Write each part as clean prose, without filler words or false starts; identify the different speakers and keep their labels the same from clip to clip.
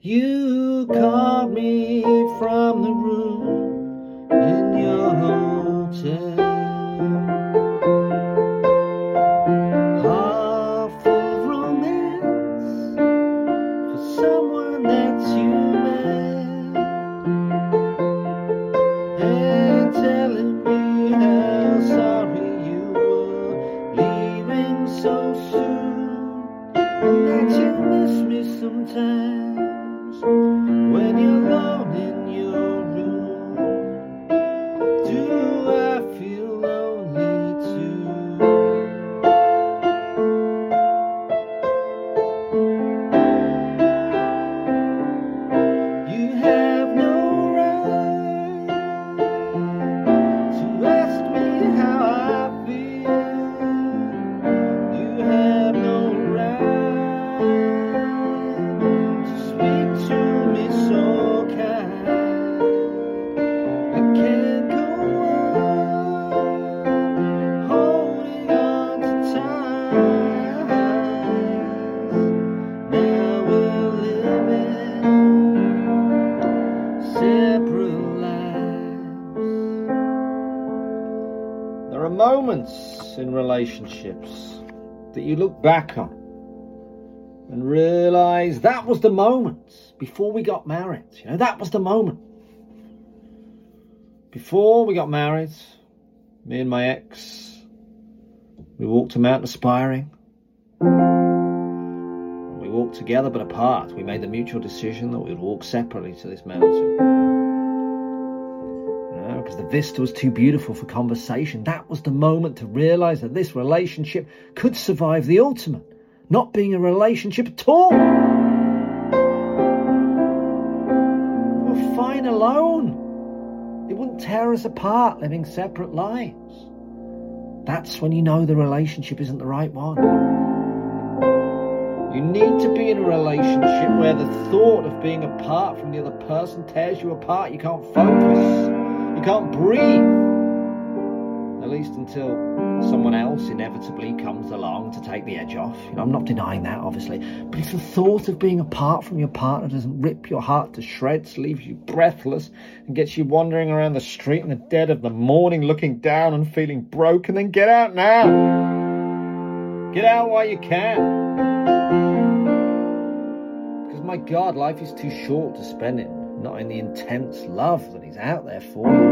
Speaker 1: You called me from the room in your hotel, half of romance for someone that you met, and telling me how sorry you were leaving so soon, and that you miss me sometimes when you're alone in your room. Do I feel lonely too? You have no right to ask me how I feel. You have no right to speak to me so kind. I can't go on holding on to time. Now we're living separate lives. There are moments in relationships that you look back on and realize that was the moment before we got married. You know, that was the moment. Before we got married, me and my ex, we walked to Mount Aspiring. We walked together but apart. We made the mutual decision that we would walk separately to this mountain. Because the vista was too beautiful for conversation. That was the moment to realize that this relationship could survive the ultimate, not being a relationship at all. We were fine alone. It wouldn't tear us apart living separate lives. That's when you know the relationship isn't the right one. You need to be in a relationship where the thought of being apart from the other person tears you apart. You can't focus. You can't breathe. At least until someone else inevitably comes along to take the edge off. You know, I'm not denying that, obviously. But if the thought of being apart from your partner doesn't rip your heart to shreds, leaves you breathless, and gets you wandering around the street in the dead of the morning, looking down and feeling broken, then get out now. Get out while you can. Because, my God, life is too short to spend it not in the intense love that is out there for you.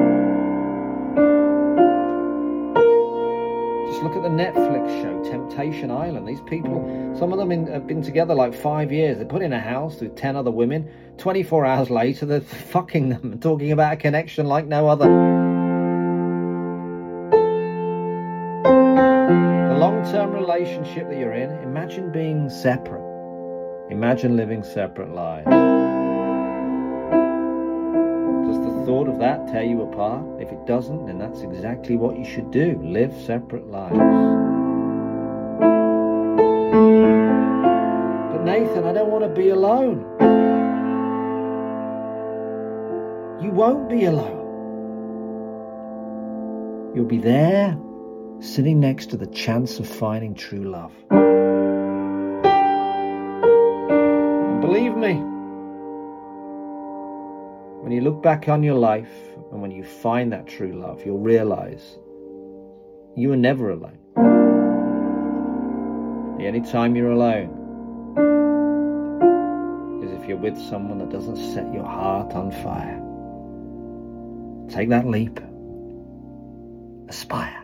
Speaker 1: Just look at the Netflix show, Temptation Island. These people, some of them have been together like 5 years. They're put in a house with 10 other women. 24 hours later, they're fucking them and talking about a connection like no other. The long-term relationship that you're in, imagine being separate. Imagine living separate lives. The thought of that tear you apart? If it doesn't, then that's exactly what you should do. Live separate lives. But Nathan, I don't want to be alone. You won't be alone. You'll be there, sitting next to the chance of finding true love. And believe me, when you look back on your life and when you find that true love, you'll realize you were never alone. The only time you're alone is if you're with someone that doesn't set your heart on fire. Take that leap. Aspire.